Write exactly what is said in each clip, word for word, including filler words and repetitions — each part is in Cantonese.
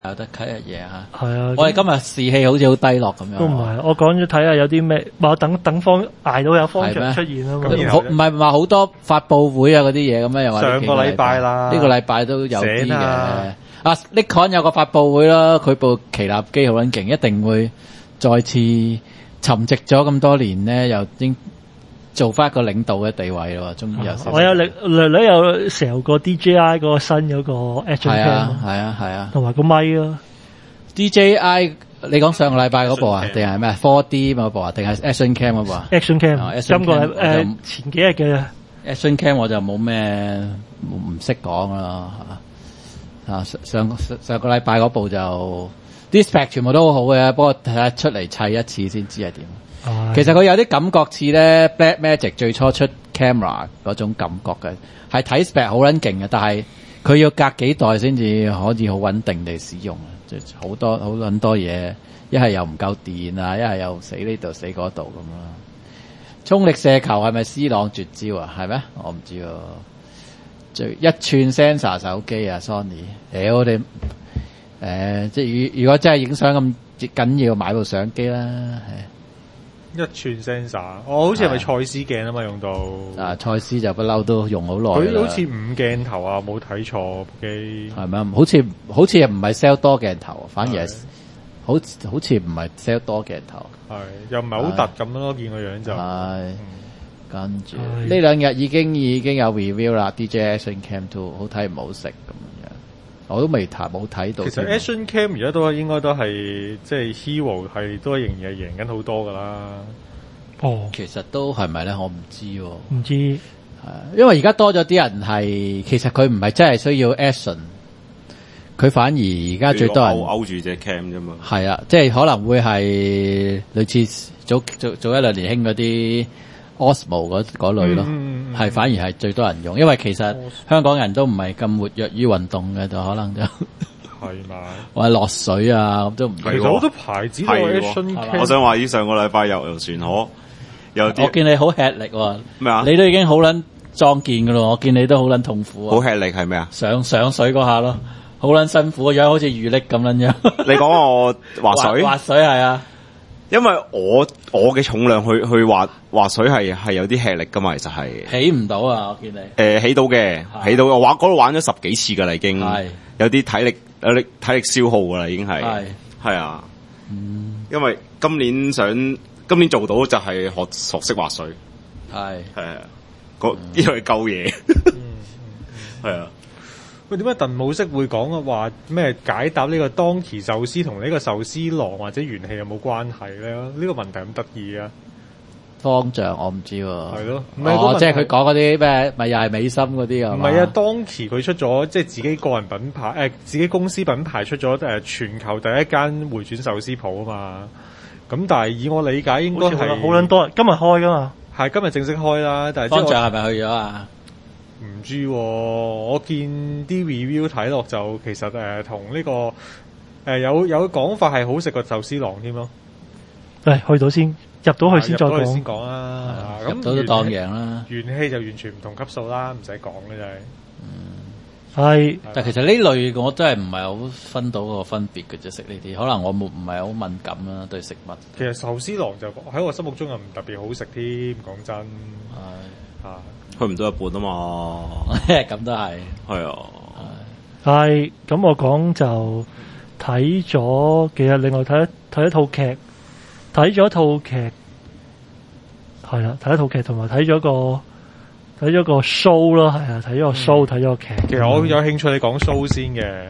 有得睇日嘢嚇。 係啊， 我哋今日士氣好似好低落咁樣。 都唔係，我講咗睇下有啲咩，話等等方捱到有方丈出現啊嘛。 好唔係話好多發佈會啊嗰啲嘢咁樣又話上個禮拜啦， 呢個禮拜都有啲嘅。啊 Nikon 有個發佈會啦，佢部奇立機好撚勁，一定會再次沉寂咗咁多年咧，又應做翻一個領導嘅地位咯。終於有少少。 我有略略略有成個 D J I 嗰個新嗰個 action cam， 係啊係啊係啊， 同埋個咪咯。 D J I 你講上個禮拜嗰部啊，定係咩 four D 嗰部啊，定係 action cam 嗰部啊 ？action cam，今個禮誒前幾日嘅 action cam 我就冇咩唔識講啦嚇。啊上上上個禮拜嗰部就啲 spec 全部都好好嘅，不過睇下出嚟砌一次先知係點。其實佢有啲感覺似咧 Blackmagic 最初出 camera 嗰種感覺嘅，係睇 spec 好撚勁嘅，但係佢要隔幾代先至可以好穩定地使用，即係好多好撚多嘢，一係又唔夠電啊，一係又死呢度死嗰度咁啦。衝力射球係咪 C 朗絕招啊？係咩？我唔知喎。最一寸 sensor 手機啊 Sony，誒我哋誒即係如如果真係影相咁緊要，買部相機啦，係。 一寸 sensor，我好似係咪蔡司鏡啊嘛用到？ 啊，蔡司就不嬲都用好耐。 佢好似五鏡頭啊，冇睇錯部機。 係咪？好似好似唔係 sell 多鏡頭，反而係好好似唔係 sell 多鏡頭。 係又唔係好突咁樣咯，見個樣就。係。 跟住呢兩日已經已經有 review 啦 ，D J I Action Cam Two 好睇唔好食咁樣，我都未睇冇睇到。 其實 Action Cam 而家都應該都係即係 Hero 係都仍然係贏緊好多噶啦。 哦， 其實都係咪咧？我唔知喎。 唔知係因為而家多咗啲人係，其實佢唔係真係需要 Action， 佢反而而家最多人勾住隻 cam 啫嘛。 係啊，即係可能會係類似早早早一兩年興嗰啲。Osmo 嗰嗰類咯，係、嗯嗯、反而係最多人用，因為其實香港人都唔係咁活躍於運動嘅，就可能就係嘛， 或者落水啊咁都唔。 其實好多牌子都有 Action Cam。 我想話依上個禮拜遊遊船河，有啲我見你好吃力喎。 咩啊？ 你都已經好撚壯健噶咯，我見你都好撚痛苦啊。 好吃力係咩啊？ 上上水嗰下咯，好撚辛苦個樣，好似魚溺咁撚樣。 你講我滑水？ 滑水係啊。 因為我我嘅重量去去滑滑水係係有啲吃力噶嘛，其實係起唔到啊！我見你誒、 呃、起到嘅，起到我玩嗰度玩咗十幾次噶啦，已經有啲體力有啲體力消耗噶啦，已經係係啊，嗯，因為今年想今年做到就係學學識滑水， 係係啊，嗰呢個係夠嘢，係啊。 喂，點解鄧武式會講啊？話咩解答呢個當期壽司同呢個壽司郎或者元氣有冇關係咧？呢、這個問題咁得意啊！ 方丈我唔知喎， 係咯， 哦，即係佢講嗰啲咩，咪又係美心嗰啲啊？ 唔係啊，當期佢出咗即係自己個人品牌，誒、呃、自己公司品牌出咗誒、呃、全球第一間回轉壽司鋪啊嘛。咁但係以我理解應該係好撚多人，今日開噶嘛？ 係今日正式開啦，但係方丈係咪去咗啊？ 唔知喎、啊，我見啲 review 睇落就其實誒同呢個誒、呃、有有講法係好食過壽司郎添咯。 誒，去到先入到去先再講。 先講啦，咁入到都當贏啦。 元氣就完全唔同級數啦，唔使講嘅真係。 嗯， 係。 但其實呢類我真係唔係好分到個分別嘅啫，食呢啲可能我冇唔係好敏感啦對食物。 其實壽司郎就喺我心目中又唔特別好食添，講真。係啊。 去唔到一半啊嘛， 咁都係， 係啊， 係咁我講就睇咗，其實另外睇睇一套劇，睇咗套劇，係啦，睇一套劇同埋睇咗個睇咗個 show 咯，係啊，睇咗個 show，睇咗個劇。 其實我有興趣你講 show 先嘅，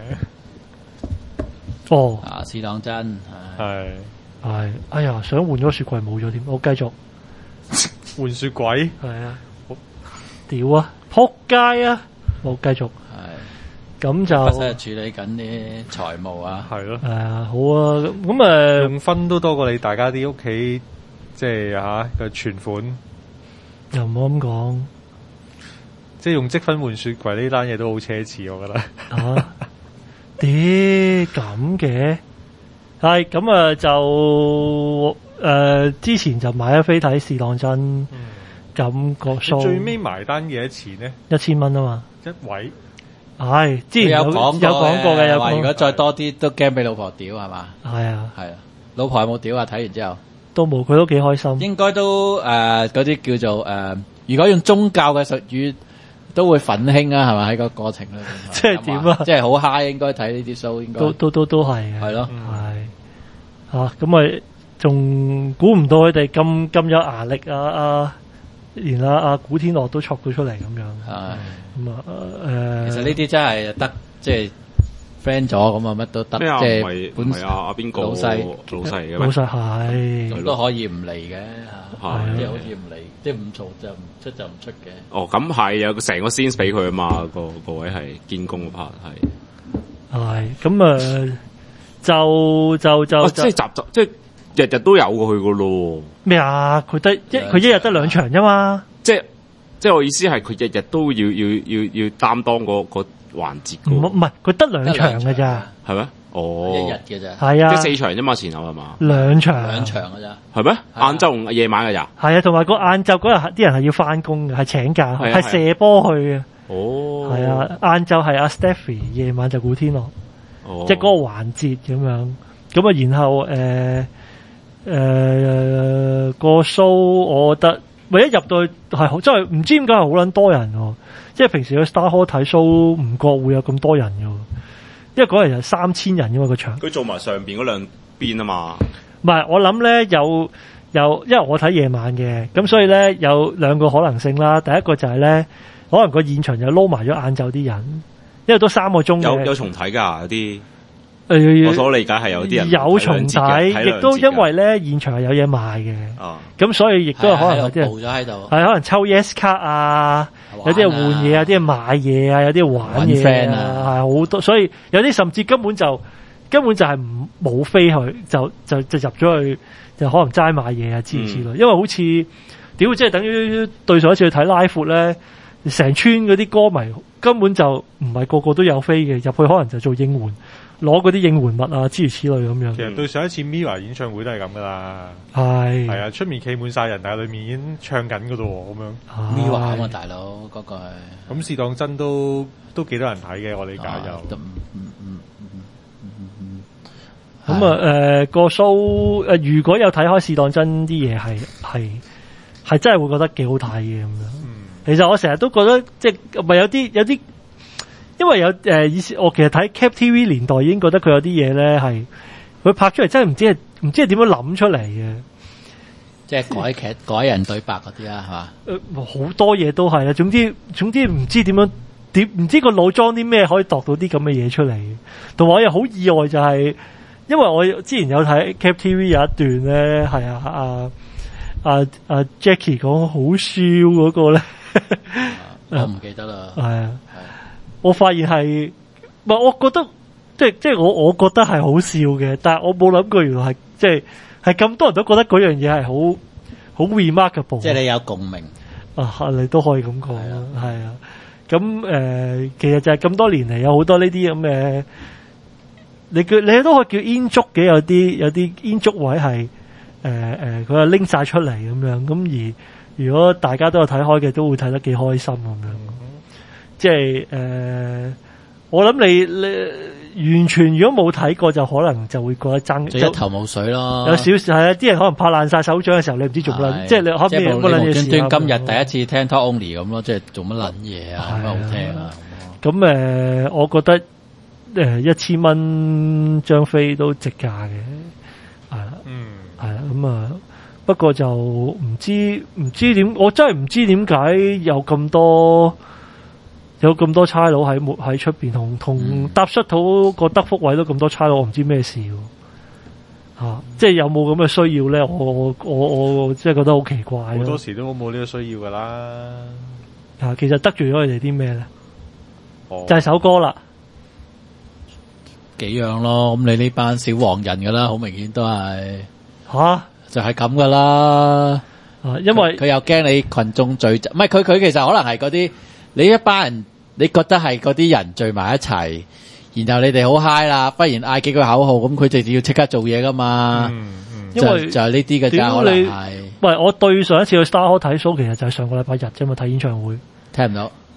哦， 啊，試當真係係，哎呀，想換咗個雪櫃冇咗添，我繼續換雪櫃， 係啊。屌啊！撲街啊！我繼續係咁就不係處理緊啲財務啊， 係咯。 誒、呃、好啊，咁咁誒用分都多過你大家啲屋企即係嚇嘅存款， 又唔好咁講。 即係用積分換雪櫃呢單嘢都好奢侈，我覺得。 啊！啲咁嘅係咁啊，就誒、呃、之前就買咗飛睇試當真。嗯咁個數最尾埋單幾多錢呢？ 一千蚊啊嘛， 一位係之前有有講有講過嘅，有講話如果再多啲都驚俾老婆屌係嘛？ 係啊， 係啊，老婆有冇屌啊？睇完之後都冇，佢都幾開心。 應該都誒嗰啲叫做誒、呃，如果用宗教嘅術語，都會奮興啊，係咪喺個過程裏邊？ 即係點啊？ 即係好 high，應該睇呢啲 show 應該都都都都係嘅。 係咯， 係啊，咁咪仲估唔到佢哋咁咁有牙力啊啊！連阿阿古天樂都戳到出嚟咁樣。係咁啊誒， 其實呢啲真係得即係 friend 咗咁啊，乜都得。即係本係啊阿邊個老細老細嘅咩？ 老細係咁都可以唔嚟嘅嚇，即係好似唔嚟，即係唔嘈就唔出就唔出嘅。 哦，咁係有成個 sense 俾佢啊嘛，個個位係見工嗰 part 係。 係咁啊，就就就即係集集即係。日日都有過去噶咯。 咩啊？佢得一佢一日得兩場啫嘛。 即係即係我意思係佢日日都要要要要擔當個個環節。 唔唔係，佢得兩場嘅咋。 係咩？哦， 一日嘅咋。 係啊， 即係四場啫嘛，前後係嘛？ 兩場。 兩場嘅咋。 係咩？晏晝同夜晚嘅咋？ 係啊，同埋個晏晝嗰日啲人係要翻工嘅，係請假，係射波去嘅。 哦。 係啊，晏晝係阿 Stephy， 夜晚就古天樂。哦。即係嗰個環節咁樣，咁啊，然後誒。呃誒、呃，個 show 我覺得，唯一入到去係好，真係唔知點解係好撚多人喎。即係平時去 Star Hall 睇 show 唔覺會有咁多人嘅，因為嗰日係三千人嘅嘛個場。佢做埋上邊嗰兩邊啊嘛。 唔係，我諗咧有有，因為我睇夜晚嘅，咁所以咧有兩個可能性啦。第一個就係咧，可能個現場就撈埋咗晏晝啲人，因為都三個鐘嘅。 有有重睇㗎有啲。 呃、 我所理解係有啲人有重睇，亦都因為咧現場係有嘢賣嘅，咁、哦、所以亦都係可能有啲人喺度， 係可能抽 yes 卡啊，有啲人換嘢啊，有啲人買嘢啊，有啲人玩嘢啊，係好多，所以有啲甚至根本就根本就係唔冇飛去，就就就入咗去，就可能齋買嘢啊之類之類，嗯、因為好似屌即係等於對上一次去睇拉闊咧，成村嗰啲歌迷根本就唔係個個都有飛嘅，入去可能就做應援。攞嗰啲應援物啊，諸如此類咁樣。 其實對上一次 Mirror 演唱會都係咁噶啦。 係係啊，出面企滿晒人，但係裏面已經唱緊噶咯喎，咁樣。 Mirror 啊嘛，大佬嗰、那個係。 咁試當真都都幾多人睇嘅，我理解就。 咁啊誒個 show 誒，如果有睇開試當真啲嘢，係係係真係會覺得幾好睇嘅咁樣。嗯、其實我成日都覺得即係咪有啲有啲。因為有誒以前我其實睇 Cap T V 年代已經覺得佢有啲嘢咧係佢拍出嚟真係唔知係唔知係點樣諗出嚟嘅， 即係改劇改人對白嗰啲啊，係嘛？ 誒好多嘢都係啦，總之總之唔知點樣點唔知個腦裝啲咩可以度到啲咁嘅嘢出嚟，同埋我又好意外就係、是，因為我之前有睇 Cap T V 有一段咧係啊啊啊啊 Jackie 講好笑嗰個咧， 我唔記得啦， 係啊。我發現係，唔係我覺得，即係即係我我覺得係好笑嘅，但係我冇諗過原來係即係係咁多人都覺得嗰樣嘢係好好 remarkable。即係你有共鳴啊，你都可以咁講啦，係啊。咁誒、呃，其實就係咁多年嚟有好多呢啲咁嘅，你叫你都可以叫煙燭嘅，有啲有啲煙燭位係誒誒，佢又拎晒出嚟咁樣。咁而如果大家都有睇開嘅，都會睇得幾開心咁樣。即係誒、呃，我諗你你完全如果冇睇過，就可能就會覺得爭， 就一頭霧水咯。 有少少係啊，啲人可能拍爛晒手掌嘅時候，你唔知做乜，即係你可唔可以冇無端端今日第一次聽 Talk Only 咁咯，即係做乜撚嘢啊？咁好聽啊！ 咁誒、呃，我覺得誒一千蚊張飛都值價嘅，係啦，嗯，係啦，咁啊，不過就唔知唔知點，我真係唔知點解有咁多。有咁多差佬喺喺出邊同同搭出土個德福位都咁多差佬，我唔知咩事喎、啊、即係有冇咁嘅需要咧？我我我我即係覺得好奇怪。好多時都冇呢個需要噶啦。 啊，其實得罪咗佢哋啲咩咧？哦、就係首歌啦， 幾樣咯。咁你呢班小黃人噶啦，好明顯都係吓、啊，就係咁噶啦。 啊，因為佢又驚你群眾聚集，唔係佢佢其實可能係嗰啲你一班人。你覺得係嗰啲人聚埋一齊，然後你哋好 high 啦，忽然嗌幾句口號，咁佢哋就要即刻做嘢噶嘛？嗯嗯、因為就係呢啲嘅啫，可能係。 喂，我對上一次去 Star Hall 睇 show，其實就係上個禮拜日啫嘛，睇演唱會。 聽唔到。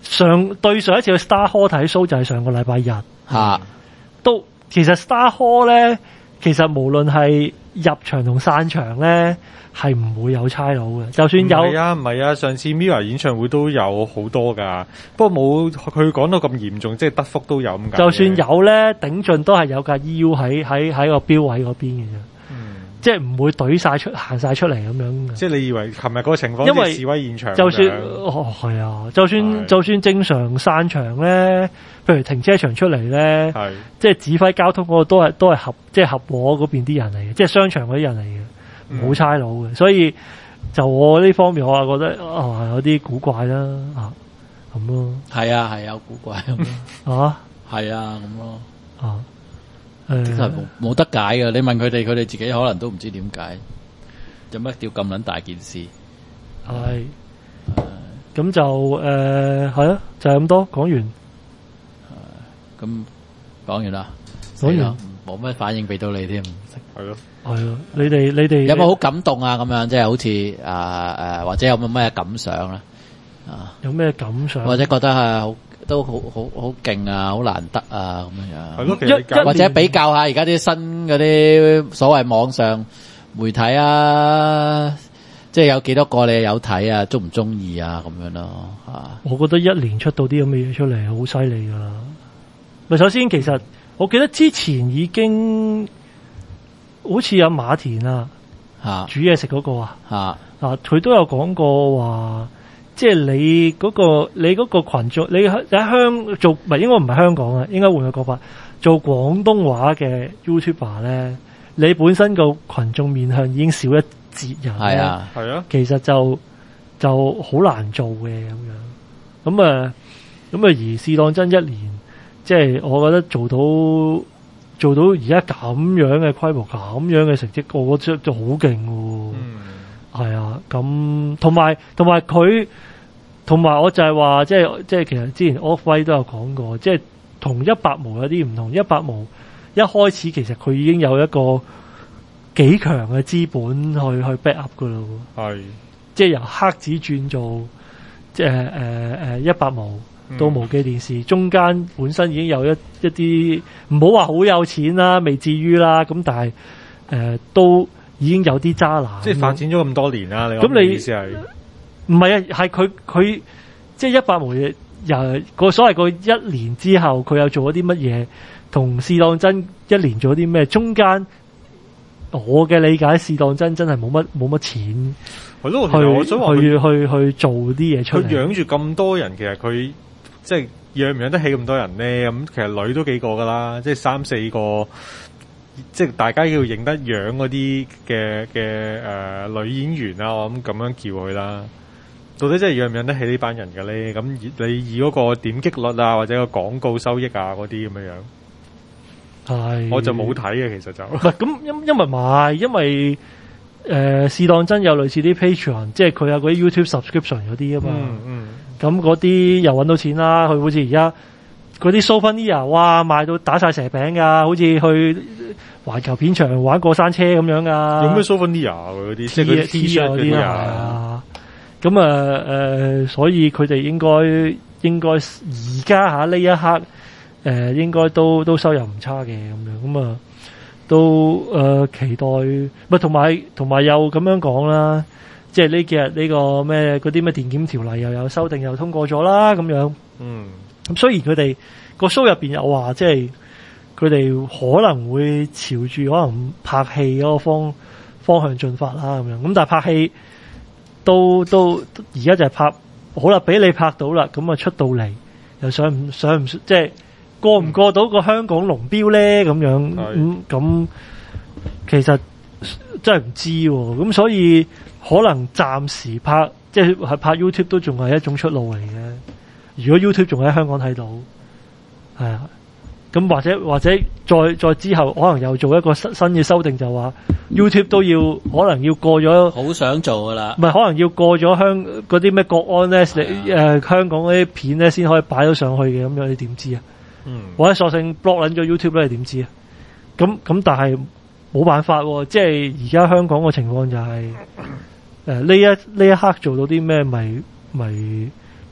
上對上一次去 Star Hall 睇 show 就係上個禮拜日嚇， 都其實 Star Hall 咧，其實無論係入場同散場咧，係唔會有差佬嘅。就算有， 唔係啊，唔係啊，上次 Mirror 演唱會都有好多㗎，不過冇佢講到咁嚴重，即係德福都有咁解。 就算有咧，頂盡都係有架 E U 喺喺喺個標位嗰邊嘅啫。即係唔會懟晒出行晒出嚟咁樣。 即係你以為琴日嗰個情況， 因為示威現場， 就算哦係啊，就算就算正常散場咧，譬如停車場出嚟咧，即係指揮交通嗰個都係都係合即係合和嗰邊啲人嚟嘅，即係商場嗰啲人嚟嘅，冇差佬嘅。所以就我呢方面，我係覺得啊有啲古怪啦啊咁咯。 係啊係有古怪咁咯。 啊係啊咁咯。 啊。 其實冇冇得解嘅，你問佢哋，佢哋自己可能都唔知點解，有乜叫咁撚大件事？ 係，咁就誒係啊，就係咁多，講完。 咁講完啦， 講完冇乜反應俾到你添， 係咯， 係咯，你哋你哋有冇好感動啊？咁樣即係好似啊誒，或者有冇咩感想啦？啊， 有咩感想？ 或者覺得係好。都好好好勁啊，好難得啊，咁樣係咯，其實或者比較下而家啲新嗰啲所謂網上媒體啊，即係有幾多個你有睇啊，中唔中意啊，咁樣咯嚇。 我覺得一年出到啲咁嘅嘢出嚟，好犀利噶啦。咪首先其實我記得之前已經好似有馬田啊， 嚇煮嘢食嗰個啊， 嚇啊佢都有講過話。即係你嗰、嗰個你嗰個群眾，你喺香做唔係應該唔係香港啊，應該換個講法，做廣東話嘅 YouTuber 咧，你本身個群眾面向已經少一截人， 係啊， 係啊， 其實就就好難做嘅咁樣。咁啊，咁啊，而試當真一年，即係我覺得做到做到而家咁樣嘅規模、咁樣嘅成績，我覺得就好勁喎。嗯係啊，咁同埋同埋佢同埋我就係話，即係即係其實之前 Off-White 都有講過，即係同一百毛有啲唔同。一百毛一開始其實佢已經有一個幾強嘅資本去去 back up 噶啦，係即係由黑子轉做即係誒誒一百毛到無記電視，嗯、中間本身已經有一一啲唔好話好有錢啦，未至於啦，咁但係誒、呃、都。已經有啲渣男， 即係發展咗咁多年啦。你咁你意思係唔係啊？係佢佢即係一百毛又個所謂個一年之後，佢又做咗啲乜嘢？同試當真一年做咗啲咩？中間我嘅理解，試當真真係冇乜冇乜錢， 係咯。 去我想話去去去做啲嘢出嚟。 佢養住咁多人，其實佢即係養唔養得起咁多人咧？咁其實女都幾個噶啦，即係三四個。即係大家要認得樣嗰啲嘅嘅誒女演員啊，我諗咁樣叫佢啦。到底真係養唔養得起呢班人嘅咧？咁你以嗰個點擊率啊，或者個廣告收益啊嗰啲咁樣樣，係我就冇睇嘅，其實就唔係咁因因為買，因為誒試當真有類似啲 Patreon，即係佢有嗰啲 YouTube subscription 嗰啲啊嘛。嗯嗯。咁嗰啲又揾到錢啦，佢好似而家。嗰啲 Souvenir 哇賣到打晒蛇餅噶，好似去環球片場玩過山車咁樣噶。 有咩 Souvenir 嗰啲？即係嗰啲 T-shirt 嗰啲啊。 咁啊誒，所以佢哋應該應該而家吓呢一刻誒、呃，應該都都收入唔差嘅咁樣。咁啊都誒、呃、期待，咪同埋同埋又咁樣講啦。即係呢幾日呢個咩嗰啲咩電檢條例又有修訂又通過咗啦，咁樣。嗯。咁雖然佢哋個 show 入邊有話，即係佢哋可能會朝住可能拍戲嗰個方方向進發啦，咁樣。咁但係拍戲都都而家就係拍好啦，俾你拍到啦，咁啊出到嚟又想唔想唔即係過唔過到個香港龍標咧？咁樣咁咁，其實真係唔知喎。咁所以可能暫時拍即係係拍 YouTube 都仲係一種出路嚟嘅。如果 YouTube 仲喺香港睇到，係啊，咁或者或者再再之後，可能又做一個新新嘅修訂，就話 YouTube 都要可能要過咗， 好想做噶啦， 唔係可能要過咗香嗰啲咩國安咧，誒、呃、香港嗰啲片咧先可以擺到上去嘅，咁樣你點知啊？嗯，或者索性 block 撚咗 YouTube 咧，你點知啊？咁咁但係冇辦法喎，即係而家香港個情況就係誒呢一呢一刻做到啲咩咪咪。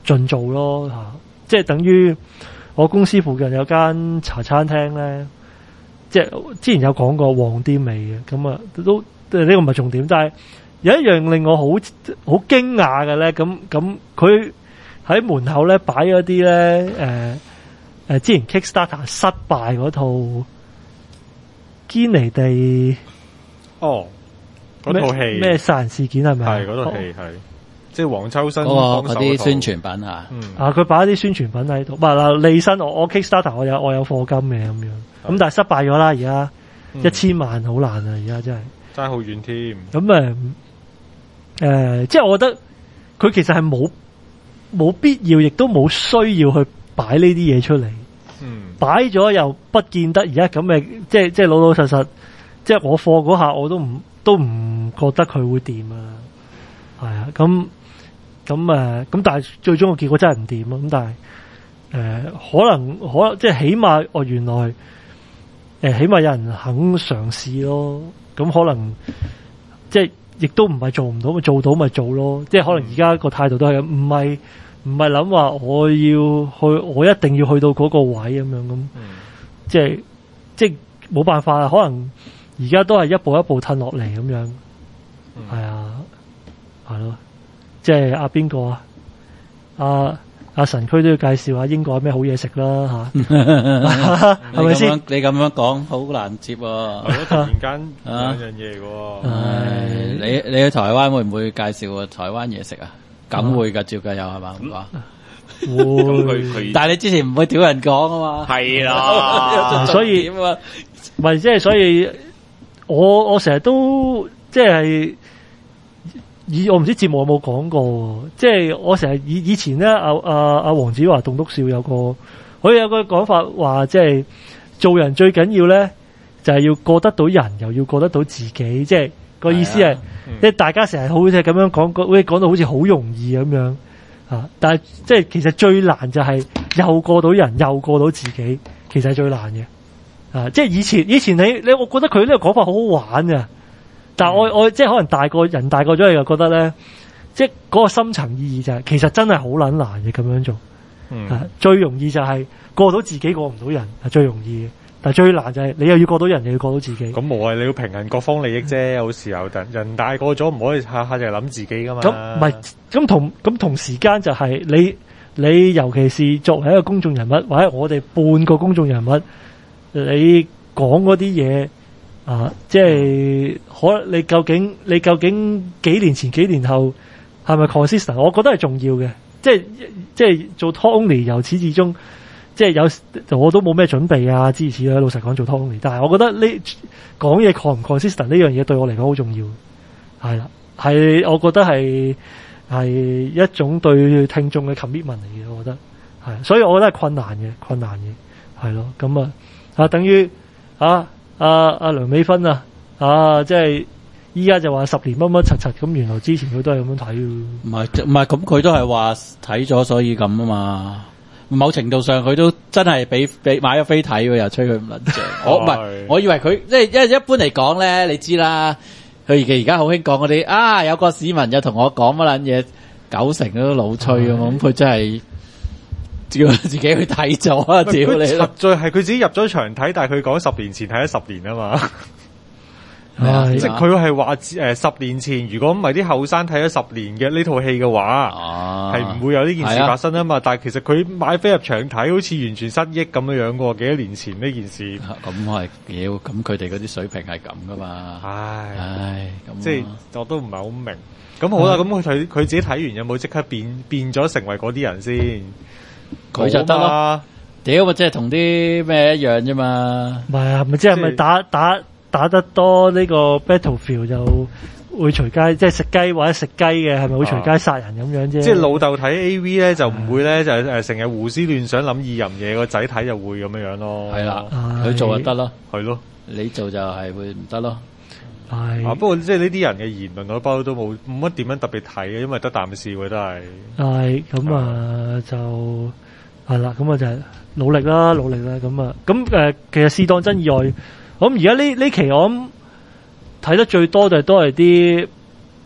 盡做咯嚇，即係等於我公司附近有間茶餐廳咧，即係之前有講過旺啲味嘅，咁啊都呢、呢個唔係重點，但係有一樣令我好好驚訝嘅咧，咁咁佢喺門口咧擺咗啲咧誒誒之前 Kickstarter 失敗嗰套堅尼地哦嗰套戲咩殺人事件係咪？ 係嗰套戲係。即係黃秋生嗰個嗰啲宣傳品啊， 嗯、 啊佢擺一啲宣傳品喺度，唔係嗱利申我我 Kickstarter 我有我有課金嘅咁樣，咁但係失敗咗啦，而家一千萬好難啊，而家真係爭好遠添。 咁誒誒，即係我覺得佢其實係冇冇必要，亦都冇需要去擺呢啲嘢出嚟。嗯，擺咗又不見得而家咁嘅，即係即係老老實實，即係我貨嗰下我都唔都唔覺得佢會掂啊，係啊，咁。咁誒，咁、呃、但係最終個結果真係唔掂咯。咁但係誒、呃，可能可能即係起碼，哦原來誒、呃，起碼有人肯嘗試咯。咁可能即係亦都唔係做唔到，咪做到咪做咯。即係可能而家個態度都係咁，唔係唔係諗話我要去，我一定要去到嗰個位咁樣咁。嗯、即係即係冇辦法啦。可能而家都係一步一步褪落嚟咁樣。係、嗯、啊，係咯。即係阿邊個啊？阿阿神區都要介紹下英國有咩好嘢食啦吓，係咪先？ 你咁樣講好難接喎、啊。 突然間兩樣嘢嘅。 你你去台灣會唔會介紹台灣嘢食啊？梗會噶，照計有係嘛咁話。會，但係你之前唔會屌人講啊嘛。係啦， 所以唔係即係，所以我我成日都即係。以我唔知節目有冇講過，即係我成日以以前咧，阿阿阿黃子華棟篤笑有個，佢有個講法話，即係做人最緊要咧，就係要過得到人，又要過得到自己，即係個意思係，即係大家成日好似咁樣講，講講到好似好容易咁樣啊，但係即係其實最難就係又過到人，又過到自己，其實係最難嘅啊！即係以前以前你你，我覺得佢呢個講法好好玩嘅。但係我、嗯、我即係可能大個人大個咗，又覺得咧，即係嗰個深層意義就係、是，其實真係好撚難嘅咁樣做。嗯、啊，最容易就係過到自己過唔到人係最容易嘅，但係最難就係你又要過到人，又要過到自己。 咁冇啊，你要平衡各方利益啫。有時候人人大個咗，唔可以下下就係諗自己噶嘛。咁唔係，咁同咁同時間就係你你尤其是作為一個公眾人物，或者我哋半個公眾人物，你講嗰啲嘢。啊，即係可你究竟你究竟幾年前幾年後係咪 consistent？我覺得係重要嘅，即係即係做 talk only 由始至終，即係有我都冇咩準備啊，諸如此類。老實講做 talk only，但係我覺得呢講嘢 con 唔 consistent 呢樣嘢對我嚟講好重要，係啦，係我覺得係係一種對聽眾嘅 commitment 嚟嘅，我覺得係，所以我覺得係困難嘅，困難嘅係咯，咁啊啊等於啊。阿阿、啊、梁美芬啊，啊，即係依家就話十年乜乜柒柒咁，原來之前佢都係咁樣睇嘅。 唔係唔係，咁佢都係話睇咗，所以咁啊嘛。某程度上佢都真係俾俾買咗飛睇，又吹佢唔撚正。我唔係，我以為佢即係因為一般嚟講咧，你知啦。佢而家好興講嗰啲啊，有個市民又同我講乜撚嘢，九成都老吹咁，咁佢真係。叫自己去睇咗啊！屌你，實在係佢自己入咗場睇，但係佢講十年前睇咗十年啊嘛。 唉即係佢係話誒十年前，如果唔係啲後生睇咗十年嘅呢套戲嘅話，係唔、啊、會有呢件事發生啊嘛。但係其實佢買飛入場睇，好似完全失憶咁樣樣嘅。幾多年前呢件事， 咁係妖，咁佢哋嗰啲水平係咁噶嘛？ 唉唉，咁即係我都唔係好明。咁好啦，咁佢睇佢自己睇完有冇即刻變變咗成為嗰啲人先？ 佢就得咯，屌咪即係同啲咩一樣啫嘛。 唔係啊，咪即係咪打打打得多呢個 Battlefield 就會隨街即係食雞或者食雞嘅，係咪會隨街殺人咁樣啫？ 即係老豆睇 A V 咧就唔會咧就誒成日胡思亂想諗意淫嘢，個仔睇就會咁樣樣咯。 係啦，佢做就得咯， 係咯， 你做就係會唔得咯。 係啊，不過即係呢啲人嘅言論我包都冇冇乜點樣特別睇嘅，因為得啖笑嘅都係。 係咁啊，就係啦，咁啊就係努力啦，努力啦，咁啊，咁誒，其實試當真意外，咁而家呢呢期我諗睇得最多就係都係啲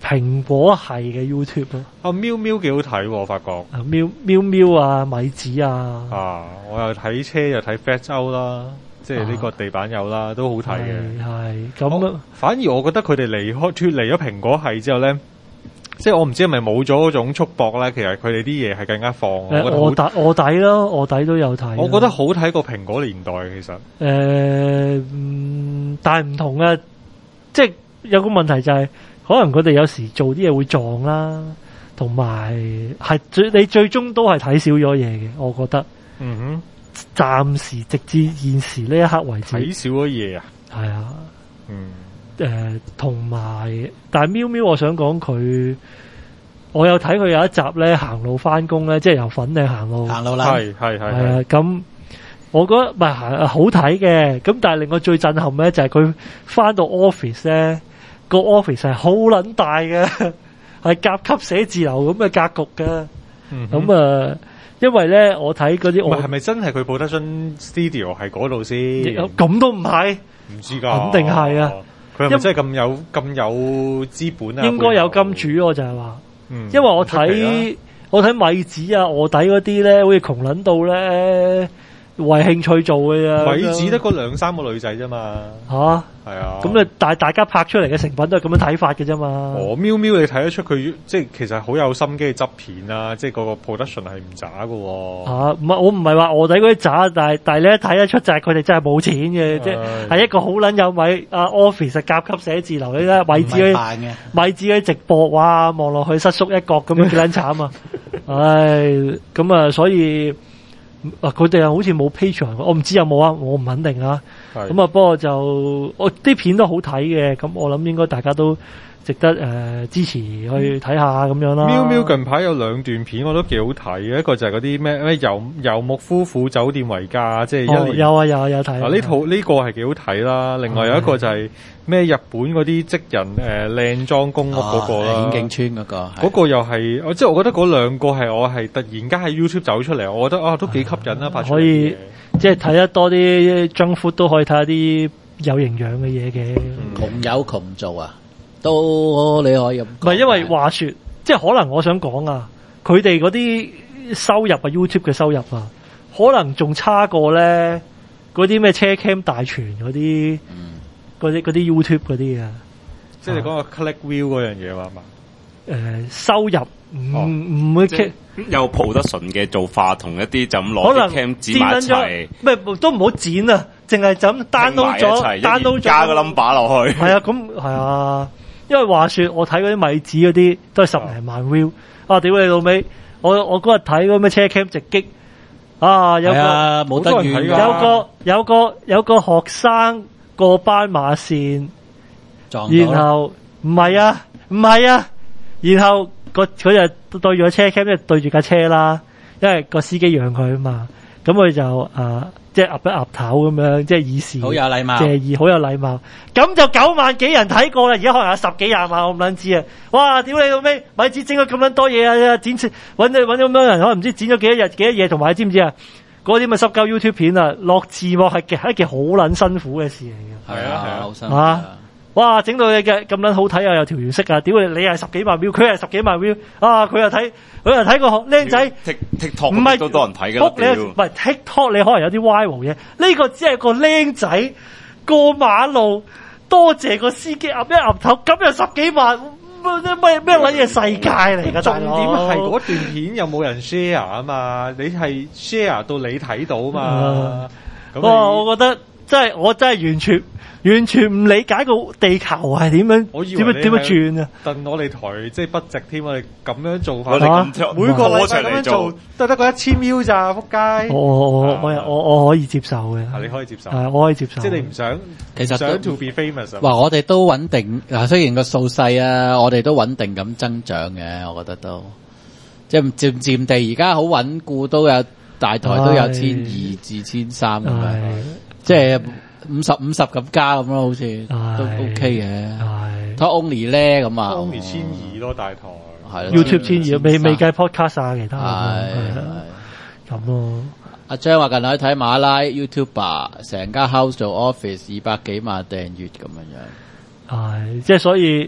蘋果系嘅 YouTube 咯。 啊，喵喵幾好睇喎，我發覺。 啊，喵喵喵啊，米子啊。 啊，我又睇車又睇 Fat 歐啦，即係呢個地板友啦，都好睇嘅。 係咁， 反而我覺得佢哋離開脫離咗蘋果系之後咧，即係我唔知係咪冇咗嗰種束縛咧，其實佢哋啲嘢係更加放。我覺得臥底臥底咯，臥底都有睇。 我覺得好睇過蘋果年代其實。誒、 呃，嗯，但係唔同嘅，即係有個問題就係、是，可能佢哋有時做啲嘢會撞啦，同埋係最你最終都係睇少咗嘢嘅，我覺得。 嗯哼。 暫時直至現時呢一刻為止。 睇少咗嘢啊？ 係啊。 嗯。 誒、呃，同埋，但係喵喵，我想講佢，我有睇佢有一集咧行路翻工咧，即係由粉嶺行路， 行路啦， 係係係係啊，咁我覺得唔係行好睇嘅，咁但係令我最震撼咧就係佢翻到 office 咧，個 office 係好撚大嘅，係甲級寫字樓咁嘅格局嘅，咁、嗯、啊，因為咧我睇嗰啲，我係咪真係佢 production studio 係嗰度先？ 咁都唔係， 唔知㗎， 肯定係啊。 佢係咪真係咁有咁有資本啊？應該有金主，我就係話， 嗯， 因為我睇、啊、我睇米子啊、臥底嗰啲咧，好似窮撚到咧，為興趣做嘅啊。 米子得嗰兩三個女仔啫嘛， 吓， 係啊。 咁啊，但係大家拍出嚟嘅成品都係咁樣睇法嘅啫嘛。 哦，喵喵，你睇得出佢即係其實好有心機去執片啊，即係個個 production 係唔渣嘅喎。 吓，唔係我唔係話臥底嗰啲渣，但係但係你一睇得出就係佢哋真係冇錢嘅，即係係一個好撚有米啊 office 甲級寫字樓，你睇米子嗰米子嗰啲直播，哇，望落去失縮一角咁樣幾撚慘啊！唉，咁啊，所以。啊！佢哋又好似冇 Patreon，我唔知有冇啊，我唔肯定啊。咁啊，不過就我啲片都好睇嘅，咁我諗應該大家都值得誒、呃、支持去睇下咁樣啦。 喵喵近排有兩段片我都幾好睇嘅，一個就係嗰啲咩咩游游牧夫婦酒店為家，即係一年、哦、有啊有啊有睇。啊呢套呢、呢個係幾好睇啦。另外有一個就係咩日本嗰啲職人誒靚裝公屋嗰個啦， 顯徑村嗰個， 嗰個又係，即係我覺得嗰兩個係我係突然間喺 YouTube 走出嚟，我覺得啊都幾吸引啦，拍出嚟。可以即係睇得多啲 junk food 都可以睇下啲有營養嘅嘢嘅。 窮有窮做啊！都你可以咁，唔係因為話說，即係可能我想講啊，佢哋嗰啲收入啊 ，YouTube 嘅收入啊，可能仲差過咧嗰啲咩車 cam 大全嗰啲，嗰啲嗰啲 YouTube 嗰啲啊， 即係你講個 click view 嗰樣嘢話嘛？ 誒、呃，收入唔唔會 click 有 production嘅做法，同一啲就咁攞 cam 剪埋一齊， 咩都唔好剪啊，淨係就咁 download 咗 download 咗加個 number 落去。 係啊，咁係啊。因為話說我睇嗰啲米子嗰啲都係十零萬 view，啊屌你老味！我我嗰日睇嗰咩車 cam 直擊，啊有個冇得遠， 有個有個有個學生過斑馬線，然後唔係啊唔係啊，然後個佢就對住個車 cam， 即係對住架車啦，因為個司機讓佢啊嘛，咁佢就啊。即係岌一岌頭咁樣，即係以示好有禮貌， 謝意好有禮貌。咁就九萬幾人睇過啦，而家可能有十幾廿萬，我唔撚知啊！哇，屌你老味，米子整咗咁撚多嘢啊！剪揾揾咗咁多人，可能唔知剪咗幾多日幾多嘢，同埋你知唔知啊？嗰啲咪濕鳩 YouTube 片啊，落字幕係係一件好撚辛苦嘅事嚟嘅。 係啊係啊，好辛苦啊！哇，整到你嘅咁撚好睇啊，有條原色啊！屌你，你係十幾萬 view， 佢係十幾萬 view， 啊！佢又睇，佢又睇個僆仔 TikTok 唔係都多人睇嘅啦， 唔係 TikTok 你可能有啲 viral 嘅，呢個只係個僆仔過馬路，多謝個司機岌一岌頭，咁有十幾萬，咩咩撚嘢世界嚟㗎？ 重點係嗰段片有冇人 share 啊嘛？你係 share 到你睇到嘛？咁、嗯、 我覺得真係我真係完全。完全唔理解個地球係點樣，點樣點樣轉啊！ 戥我哋台即係不值添，我哋咁樣做法， 我哋咁每個禮拜咁樣做，都得個一千秒咋，仆街！ 我我我我我可以接受嘅， 你可以接受， 我可以接受。 即係你唔想， 其實想 to be famous。 話我哋都穩定，嗱雖然個數細啊，我哋都穩定咁增長嘅，我覺得都即係漸漸地而家好穩固，都有大台都有千二至千三咁樣，即係。五十五十咁加咁咯，好似都 OK 嘅。睇 Only 咧咁啊 ，Only 千二咯大台， 係 YouTube 千二，未未計 podcast 啊，其他係咁咯。 阿張話近來睇馬拉 YouTuber， 成間 house 做 office， 二百幾萬訂閱咁樣樣。 係即係所以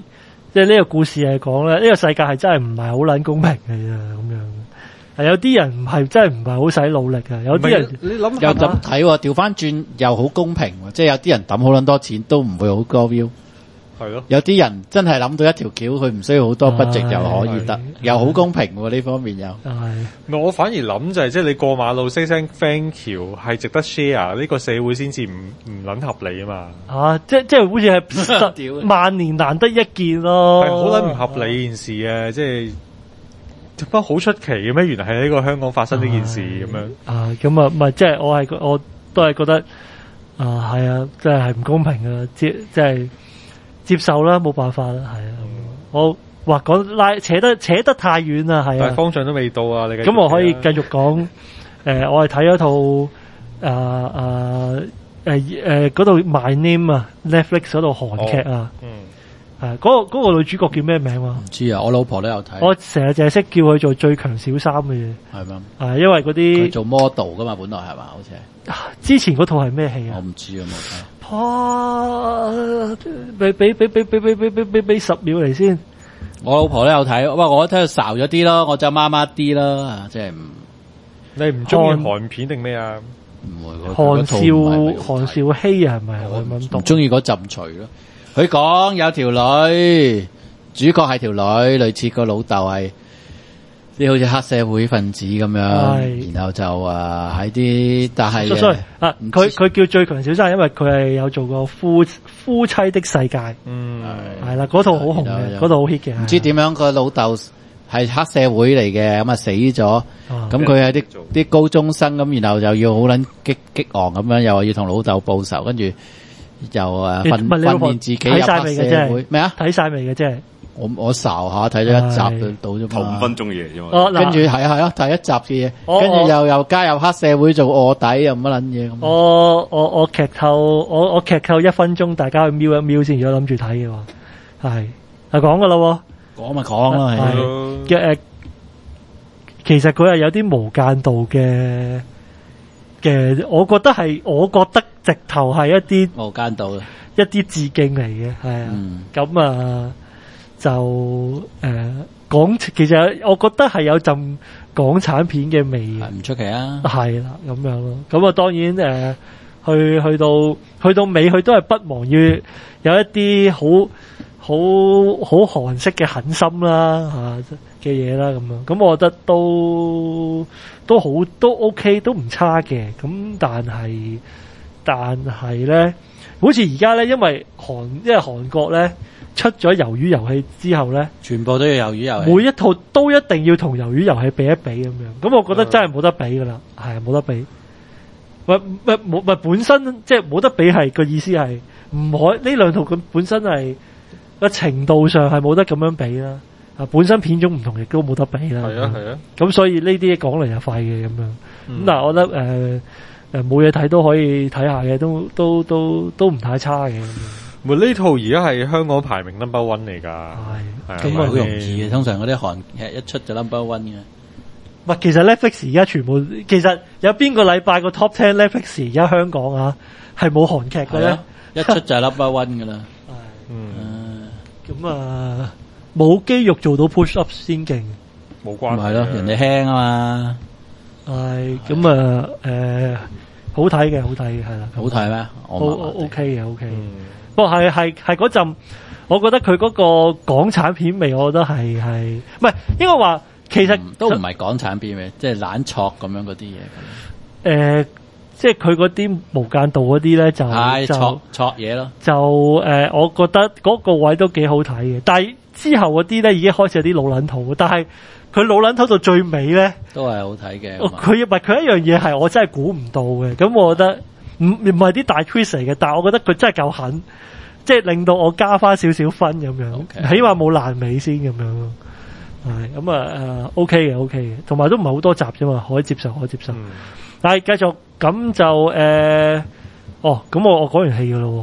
即係呢個故事係講咧，呢、這個世界係真係唔係好撚公平嘅啫，咁樣。係有啲人唔係真係唔係好使努力嘅，有啲人你諗又咁睇喎，調翻轉又好公平喎，即係有啲人抌好撚多錢都唔會好高 view。 係咯， 有啲人真係諗到一條橋，佢唔需要好多 budget 又可以得，又好公平喎呢方面又。 係，我反而諗就係即係你過馬路 say 聲 thank you 係值得 share，呢個社會先至唔唔撚合理啊嘛。 啊，即即係好似係萬年難得一見咯， 係好撚唔合理件事啊！即係不過好出奇嘅咩？原來係呢個香港發生呢件事咁樣。 啊，咁啊，唔係即係我係我都係覺得啊，係啊，即係係唔公平嘅，即即係。接受啦，冇辦法啦，係啊，嗯、我話講拉扯得扯得太遠啦，係啊， 但係方向都未到啊，你咁我可以繼續講，誒、呃，我係睇咗套誒誒誒誒嗰度 My Name 啊 ，Netflix 嗰度韓劇啊， 嗯， 誒嗰個嗰個女主角叫咩名啊？ 唔知啊，我老婆都有睇， 我成日淨係識叫佢做最強小三嘅嘢， 係咩？ 係因為嗰啲佢做 model 噶嘛，本來係嘛，好似係， 之前嗰套係咩戲啊？ 我唔知啊，冇睇。 啊！俾俾俾俾俾俾俾俾俾俾十秒嚟先。 我老婆都有睇，喂，我睇到嘈咗啲咯，我就麻麻啲啦，即係唔。 你唔中意韓片定咩啊？ 唔會。 韓少韓少熙啊，係咪？我唔中意嗰陣除咯。佢講有條女，主角係條女，類似個老豆係啲好似黑社會分子咁樣，然後就啊喺啲，但係 sorry 啊，佢佢叫最強小三，因為佢係有做過夫夫妻的世界，嗯係啦，嗰套好紅嘅，嗰套好 hit 嘅。唔知點樣個老豆係黑社會嚟嘅，咁啊死咗，咁佢係啲啲高中生咁，然後又要好撚激激昂咁樣，又話要同老豆報仇，跟住又啊訓訓練自己入黑社會咩啊？ 睇晒未嘅啫。 我我睄下睇咗一集到啫嘛， 頭五分鐘嘢啫嘛。 哦， 跟住係啊係啊，第一集嘅嘢，跟住又又加入黑社會做臥底又乜撚嘢咁。 我我我劇透，我我劇透一分鐘，大家去瞄一瞄先。如果諗住睇嘅話，係係講噶啦， 講咪講啦， 係嘅誒。其實佢係有啲無間道嘅嘅，我覺得係，我覺得直頭係一啲無間道， 一啲致敬嚟嘅，係啊，咁、嗯、啊。就誒港、呃，其實我覺得係有陣港產片嘅味嘅， 唔出奇啊。係啦，咁樣咯。咁啊，當然誒、呃，去去到去到尾，佢都係不忘於有一啲好好好韓式嘅狠心啦嚇嘅嘢啦，咁樣。咁我覺得都都好都 OK， 都唔差嘅。咁但係但係咧，好似而家咧，因為韓因為韓國咧。出咗魷魚遊戲之後咧， 全部都要魷魚遊戲， 每一套都一定要同魷魚遊戲比一比咁樣。咁我覺得真係冇得比噶啦，係啊冇得比。唔唔冇唔本身即係冇得比，係個意思係唔可呢兩套咁本身係個程度上係冇得咁樣比啦。啊，本身片種唔同，亦都冇得比啦。 係啊係啊。咁所以呢啲講嚟就快嘅咁樣。咁但係我覺得誒誒冇嘢睇都可以睇下嘅，都都都都唔太差嘅。 唔係呢套而家係香港排名 number one 嚟㗎， 係咁啊好容易嘅。通常嗰啲韓劇一出就 number one 嘅。 唔係，其實 Netflix 而家全部其實有邊個禮拜個 top ten Netflix 而家香港啊係冇韓劇嘅咧？ 一出就係 number one 㗎啦。 係嗯，咁啊冇肌肉做到 push up 先勁， 冇關係。 係咯，人哋輕啊嘛。 係咁啊誒，好睇嘅，好睇嘅係啦。 好睇咩？我 OK 嘅 OK。不過係係係嗰陣，我覺得佢嗰個港產片味，我覺得係係唔係應該話，其實、嗯、 都唔係港產片味，即係懶錯咁樣嗰啲嘢。誒、 呃，即係佢嗰啲無間道嗰啲咧，就係錯錯嘢咯。 就誒、呃，我覺得嗰個位都幾好睇嘅，但係之後嗰啲咧已經開始有啲老撚土，但係佢老撚土到最尾咧， 都係好睇嘅。 佢唔係佢一樣嘢係我真係估唔到嘅，咁我覺得。唔唔係啲大 twist 嚟嘅，但係我覺得佢真係夠狠，即係令到我加翻少少分咁樣，okay. 起碼冇爛尾先咁樣咯。係咁啊誒 OK 嘅 OK 嘅，同埋都唔係好多集啫嘛，可以接受可以接受。嗯、但係繼續咁就誒、呃，哦咁我我講完戲噶咯，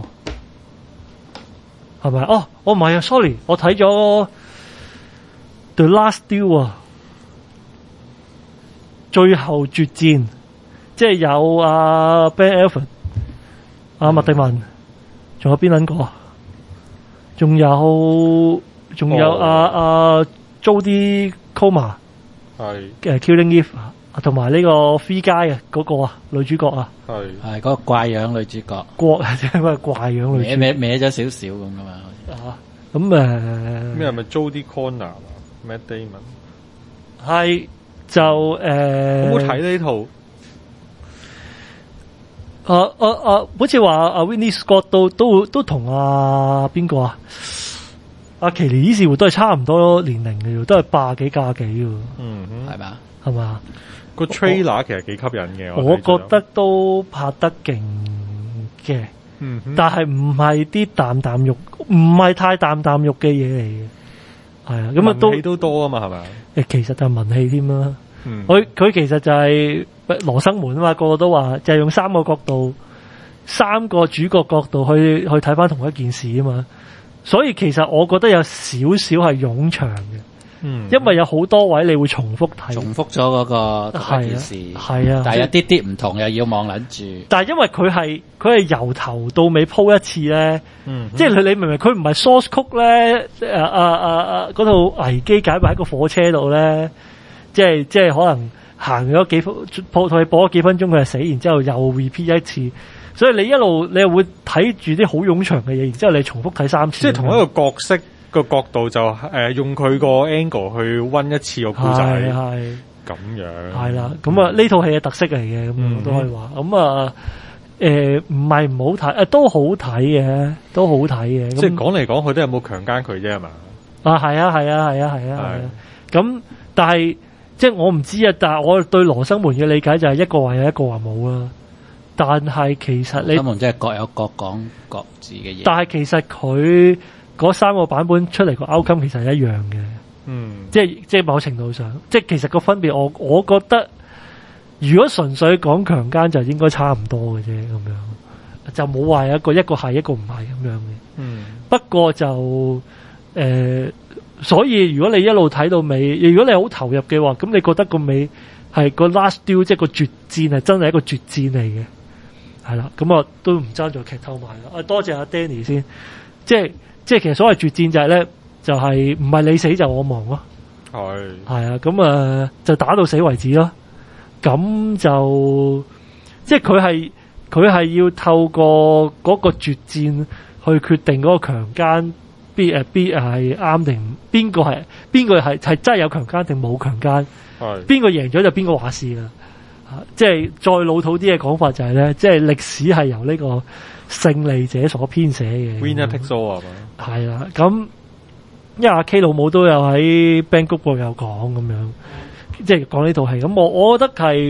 係咪？哦我唔係啊 ，sorry， 我睇咗 The Last Duel 啊，最後決戰。即係有阿 Ben Affleck、阿麥迪文，仲有邊撚個？仲有仲有阿阿 Jodie Comer 係嘅 Killing Eve，同埋呢個 Free Guy 啊嗰個啊女主角啊， 係係嗰個怪樣女主角， 國即係咩怪樣女主角， 歪歪歪咗少少咁噶嘛。 啊，咁誒咩係咪 Jodie Comer 啊 Matt Damon 係就誒， 好冇睇呢套？ 啊啊啊！好似話阿 Winnie Scott 都都都同阿邊個啊？阿奇尼伊士活都係差唔多年齡嘅，都係八幾加幾嘅。 嗯哼， 係嘛？ 係嘛？ 個 trailer 其實幾吸引嘅， 我，我覺得都拍得勁嘅。 嗯哼， 但係唔係啲啖啖肉，唔係太啖啖肉嘅嘢嚟嘅。係啊，咁啊都文戲都多啊嘛，係咪？ 誒，其實就係文戲添啦。 嗯， 佢佢其實就係羅生門啊嘛，個個都話就係用三個角度、三個主角角度去去睇翻同一件事啊嘛。所以其實我覺得有少少係冗長嘅， 嗯， 因為有好多位你會重複睇， 重複咗嗰個嗰件事， 係啊， 但係有啲啲唔同又要望撚住。 但係因為佢係佢係由頭到尾鋪一次咧， 嗯， 即係你你明唔明？佢唔係 source code 咧，誒啊啊啊嗰套危機解密喺個火車度咧，即係即係可能行咗幾分播同你播咗幾分鐘佢就死，然之後又 repeat 一次。所以你一路你又會睇住啲好冗長嘅嘢，然之後你重複睇三次。 即係同一個角色個角度就誒、呃、用佢個 angle 去溫一次個故仔，係咁樣。係啦， 咁啊呢套戲嘅特色嚟嘅，咁、嗯、都可以話。咁啊誒唔係唔好睇，誒都好睇嘅，都好睇嘅。 即係講嚟講去都有冇強姦佢啫係嘛？ 啊係啊係啊係啊係啊係啊。咁但係即係我唔知啊，但係我對羅生門嘅理解就係一個話有一個話冇啦。但係其實你， 羅生門即係各有各講各自嘅嘢。 但係其實佢嗰三個版本出嚟個 outcome 其實係一樣嘅， 嗯， 即係即係某程度上，即係其實個分別，我我覺得如果純粹講強姦就應該差唔多嘅啫，咁樣就冇話一個一個係一個唔係咁樣嘅。 嗯， 不過就誒、呃，所以如果你一路睇到尾，如果你好投入嘅話，咁你覺得個尾係個 last duel 即係個決戰係真係一個絕戰嚟嘅。係啦，咁我都唔爭在劇透埋啦。啊，多謝阿 Danny 先，即係即係其實所謂絕戰就係咧，就係唔係你死就我亡咯。 係係啊，咁啊、呃、就打到死為止咯。咁就即係佢係佢係要透過嗰個絕戰去決定嗰個強姦必誒必係啱定邊個係邊個係係真係有強姦定冇強姦？係邊個贏咗就邊個話事啦。即係再老土啲嘅講法就係、是、咧，即係歷史係由呢個勝利者所編寫嘅。 Winner takes all 係嘛？係啦，咁因為阿 K 老母都有喺 Bangkok 度有講咁樣，即係講呢套戲。咁我我覺得係，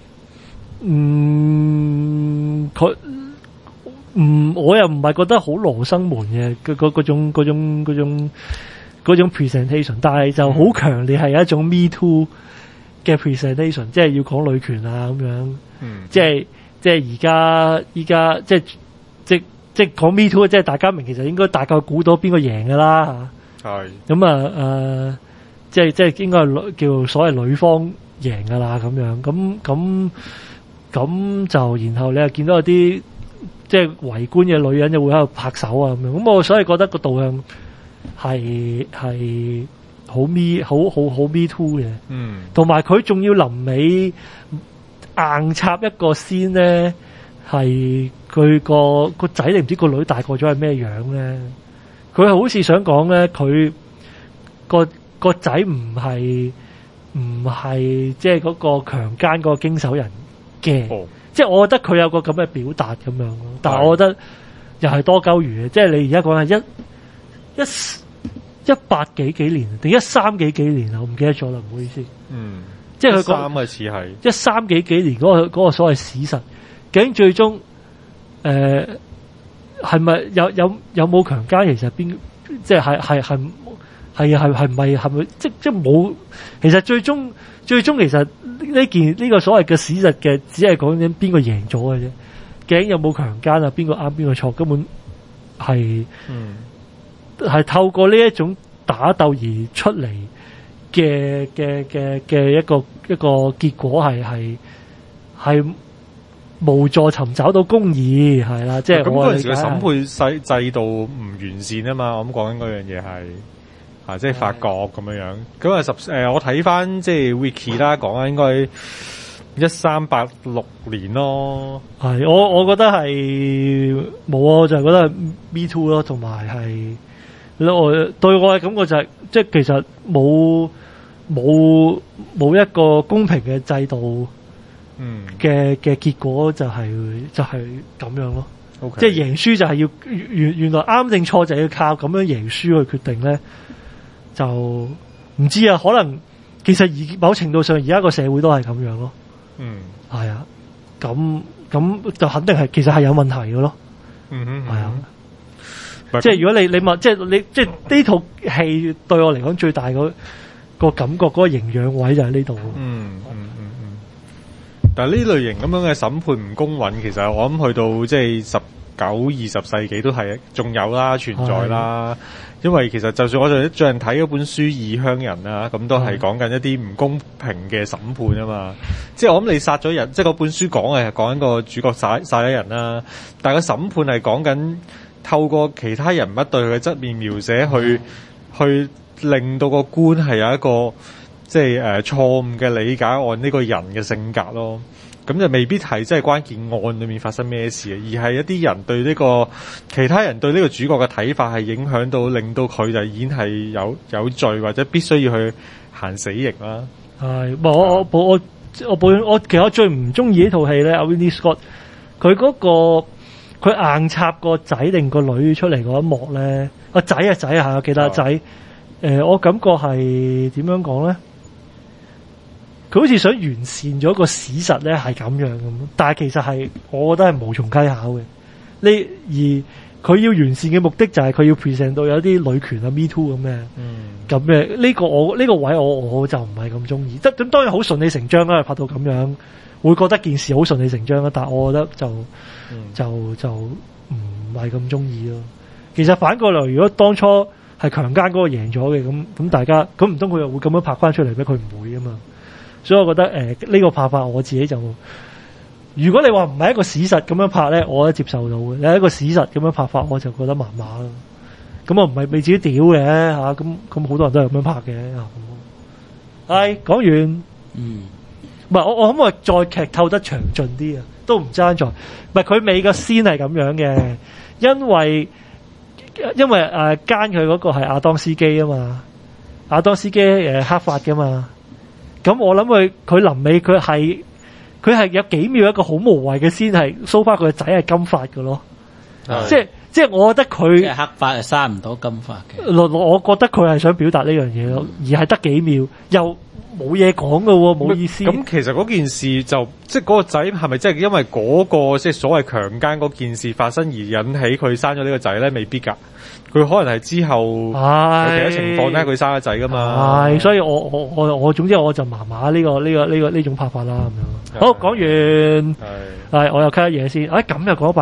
嗯，佢，嗯，我又唔係覺得好羅生門嘅，嗰嗰嗰種嗰種嗰種嗰種 presentation， 但係就好強烈係一種 Me Too。嘅 presentation 即係要講女權啊咁樣，嗯、即係即係而家依家即係即即係講 Me Too， 即係大家明其實應該大概估到邊個贏㗎啦嚇。係咁啊誒，即係即係應該係叫所謂女方贏㗎啦咁樣，咁咁咁就然後你又見到有啲即係圍觀嘅女人就會喺度拍手啊咁樣，咁我所以覺得個導向係係。好 me 好好好 me too 嘅，嗯，同埋佢仲要臨尾硬插一個先咧，係佢個個仔你唔知個女大個咗係咩樣咧？佢係好似想講咧，佢個個仔唔係唔係即係嗰個強姦嗰個經手人嘅，哦、即係我覺得佢有個咁嘅表達咁樣咯。但係我覺得又係多鳩餘嘅，即係你而家講係一一。一八幾幾年定一三幾幾年啊？我唔記得咗啦，唔好意思。嗯，即係佢講三嘅似係一三幾幾年嗰、嗰個嗰、嗰個所謂史實，究竟最終誒係咪有有有冇強姦？其實邊即係係係係係係係咪係咪即即冇？其實最終最終其實呢件呢、呢個所謂嘅史實嘅，只係講緊邊個贏咗嘅啫。究竟有冇強姦啊？邊個啱邊個錯？根本係嗯。係透過呢一種打鬥而出嚟嘅嘅嘅嘅一個一個結果係係係無助尋找到公義係啦，即係咁嗰陣時嘅審判制制度唔完善啊嘛，我咁講緊嗰樣嘢係啊，即係法國咁樣樣。咁啊十誒，我睇翻即係 Wiki 啦，講啊，應該一三八六年咯。 係，我我覺得係冇啊，就係覺得係 Me Too 咯，同埋係我對我嘅感覺就係、是，即係其實冇冇冇一個公平嘅制度。嗯嘅嘅結果就係、是、就係、是、咁樣咯，okay. 即係贏輸就係要原原來啱定錯就要靠咁樣贏輸去決定咧，就唔知啊，可能其實而某程度上而家個社會都係咁樣咯，嗯，係啊，咁咁就肯定係其實係有問題嘅咯，嗯哼，係啊，即係如果你你問即係你即係呢套戲對我嚟講最大個個感覺嗰個營養位就喺呢度，嗯嗯。 但係呢類型咁樣嘅審判唔公允，其實我諗去到即係十九、二十世紀都係仲有啦，存在啦。因為其實就算我最最近睇嗰本書《異鄉人》啊，咁都係講緊一啲唔公平嘅審判啊嘛。即係我諗你殺咗人，即係嗰本書講嘅係講緊個主角殺殺咗人啦，但係個審判係講緊透過其他人物對佢嘅側面描寫去，去去令到個官係有一個。即係誒錯誤嘅理解按呢個人嘅性格咯，咁就未必係即係關鍵案裏面發生咩事，而係一啲人對呢個其他人對呢個主角嘅睇法係影響到，令到佢就已經係有有罪或者必須要去行死刑啦。 係，我我我我我本我其實我最唔中意呢套戲咧，阿 Ridley Scott 佢嗰個佢硬插個仔定個女出嚟嗰一幕咧，個仔啊仔啊，我記得仔誒、呃，我感覺係點樣講咧？佢好似想完善咗個史實咧，係咁樣咁，但係其實係我覺得係無從稽考嘅。呢而佢要完善嘅目的就係佢要 present 到有啲女權啊 Me Too 咁嘅，咁嘅呢個我呢、呢個位我我就唔係咁中意。即咁當然好順理成章啦，拍到咁樣會覺得件事好順理成章啦。但係我覺得就、嗯、就就唔係咁中意咯。其實反過來，如果當初係強姦嗰個贏咗嘅，咁咁大家咁唔通佢又會咁樣拍翻出嚟咩？佢唔會啊嘛。所以我覺得誒呢、呃這個拍法我自己就，如果你話唔係一個史實咁樣拍咧，我都接受到嘅。你係一個史實咁樣拍法，我就覺得麻麻咯。咁我唔係未至於屌嘅嚇，咁咁好多人都係咁樣拍嘅嚇。係講完，嗯，唔係我我可唔可以再劇透得詳盡啲啊？都唔爭在，唔係佢尾個先係咁樣嘅，因為因為誒奸佢嗰個係亞當斯基啊嘛，亞當斯基誒黑髮㗎嘛。咁我諗佢佢臨尾佢係佢係有幾秒一個好無謂嘅先係 show 翻佢個仔係金髮嘅咯，即係即係我覺得佢即係黑髮係生唔到金髮嘅。 我我覺得佢係想表達呢樣嘢咯，而係得幾秒又冇嘢講嘅喎，冇意思。 咁其實嗰件事就即係嗰個仔係咪真係因為嗰、嗰個即係所謂強姦嗰件事發生而引起佢生咗呢個仔咧？未必㗎。佢可能係之後有其他情況咧，佢生個仔噶嘛。 係，所以我我我我總之我就麻麻呢個呢、呢個呢、呢個呢種拍法啦咁樣。好，講完，係我又 cut 一嘢先。哎，咁又講